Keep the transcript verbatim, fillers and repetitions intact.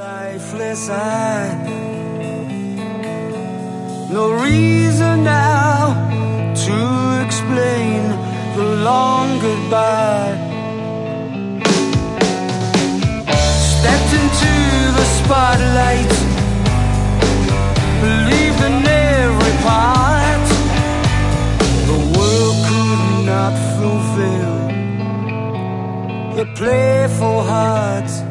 Lifeless eye. No reason now to explain the long goodbye. Stepped into the spotlight, believed in every part. The world could not fulfill the playful heart.